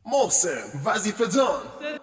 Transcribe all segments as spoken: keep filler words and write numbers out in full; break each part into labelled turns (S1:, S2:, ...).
S1: محسن وظیفه دان.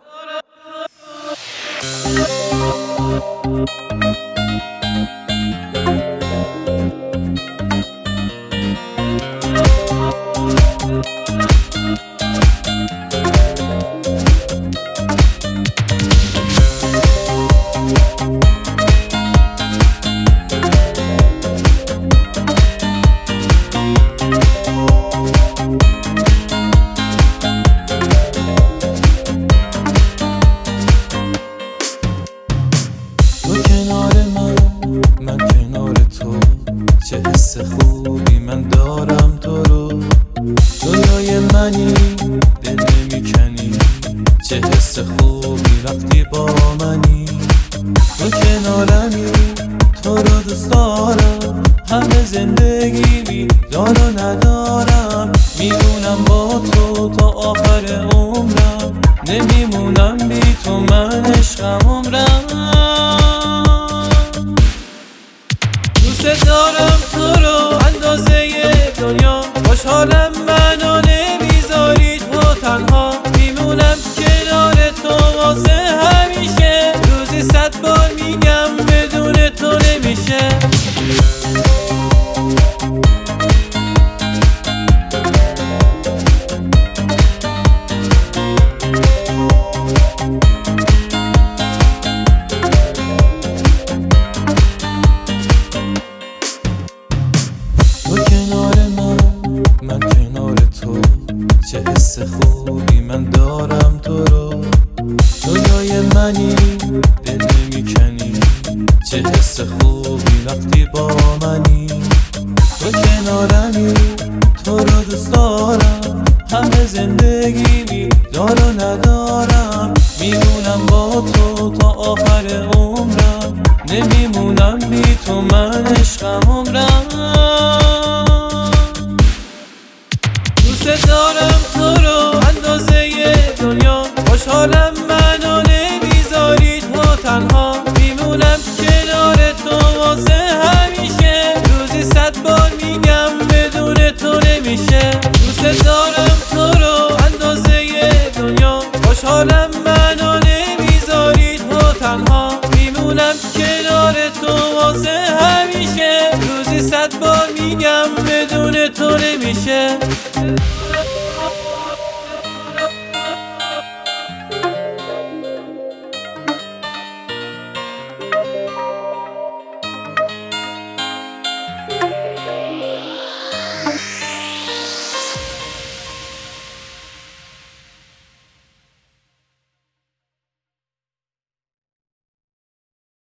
S2: من کنار تو چه حس خوبی من دارم تو رو، دنیای منی دل نمیکنی، چه حس خوبی وقتی با منی. تو کنارمی تو رو دوست دارم، همه زندگیمی دار و ندارم، میمونم با تو تا آخر عمرم، نمیمونم بی تو من عشقم عمرم. دوست دارم تو رو اندازه دنیا، خوشحالم منو نمیذاری تو تنها، میمونم کنار تو واسه همیشه، روزی صد بار میگم بدون تو نمیشه. من کنار تو چه حس خوبی من دارم تو رو، دنیای منی دل نمیکنی، چه حس خوبی وقتی با منی. تو کنارمی تو رو دوست دارم، همه زندگیمی دار و ندارم، میمونم با تو تا آخر عمرم، نمیمونم بی تو من عشقم عمرم. دوست دارم تو رو اندازه دنیا، خوشحالم منو نمیذاری تو تنها، میمونم کنار تو واسه همیشه، روزی صد بار میگم بدون تو نمیشه. دوست دارم تو رو اندازه دنیا، خوشحالم منو نمیذاری تو تنها، میمونم کنار تو واسه همیشه، روزی صد بار میگم بدون تو نمیشه.